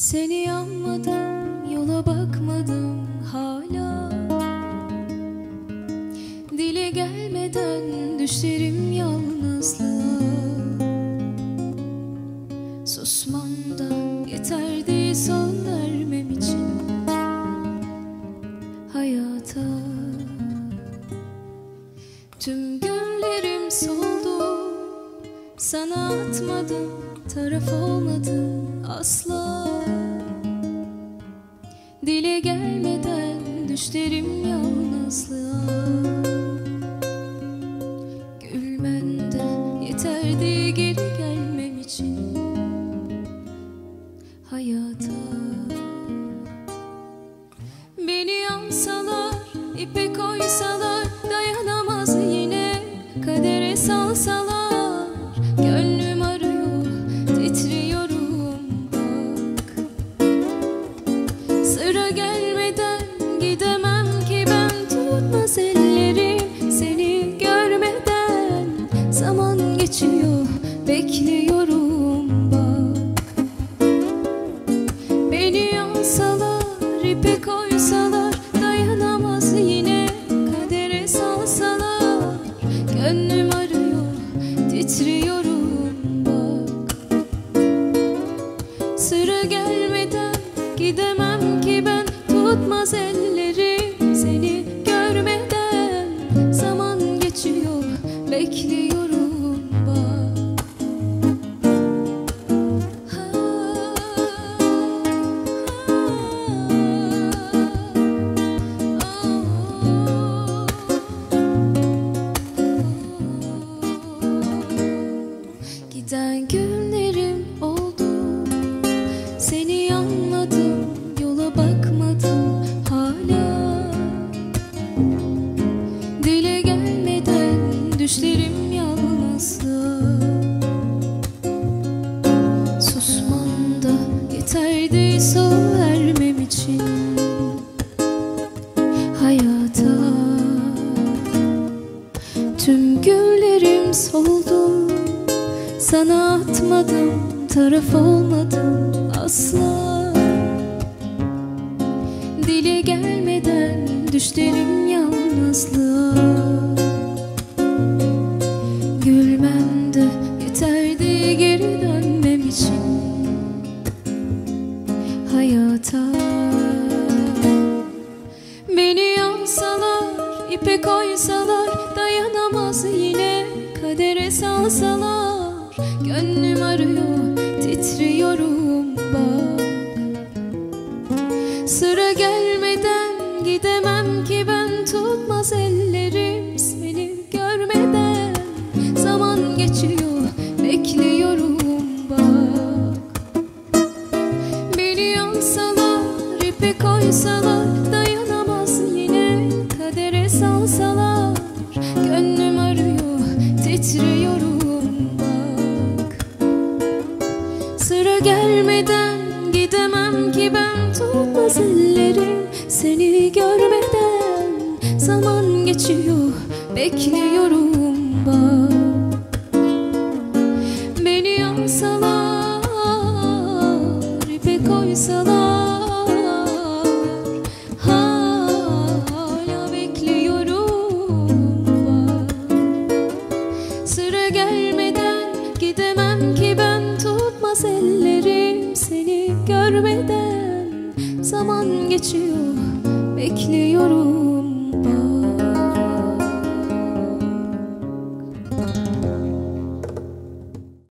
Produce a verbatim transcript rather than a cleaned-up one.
Seni yanmadım, yola bakmadım hala. Dile gelmeden düşlerim yalnızlığa. Susmam da yeterdi son vermem için hayata. Tüm günlerim soldu, sana atmadım, taraf olmadım asla. Dile gelmeden düşlerim yalnızlığa. Gülmen de yeterdi geri gelmem için hayata. Beni yansalar, ipe koysalar, dayanamaz yine kadere salsalar. Gönlüm arıyor, titriyorum bak. Sıra gelmeden gidemem ki ben, tutmaz ellerim seni görmeden. Zaman geçiyor, bekliyorum bak. Beni yansalar, ipe koysalar, dayanamaz yine kadere salsalar. Gönlüm arıyor, titriyorum bak. Sıra gelmeden gidemem ki ben, tutmaz ellerim seni görmeden. Zaman geçiyor, bekliyorum bak. Ha, ha, Giden günlerim oldu, seni yanmadım, yola bakmadım hala. Dile gelmeden düşlerim yalnızlığa. Susmam da yeterdi son vermem için hayata. Tüm günlerim soldu, sana atmadım, taraf olmadım asla. Dile gelmeden düşlerim yalnızlığa. Gülmem de yeterdi geri dönmem için hayata. Beni yansalar, ipe koysalar, dayanamaz yine kadere salsalar. Gönlüm arıyor, titriyorum bak. Sıra gelmeden gidemem ki ben, tutmaz ellerim seni görmeden. Zaman geçiyor, bekliyorum bak. Beni yansalar, ipe koysalar, dayanamaz yine kadere salsalar. Gönlüm arıyor, titriyorum. Sıra gelmeden gidemem ki ben, tutmaz ellerim seni görmeden. Zaman geçiyor, bekliyorum bak. Beni yansalar, ipe koysalar, hala bekliyorum bak. Sıra gelmeden gidemem ki ben, tutmaz ellerim seni görmeden. Zaman geçiyor, bekliyorum.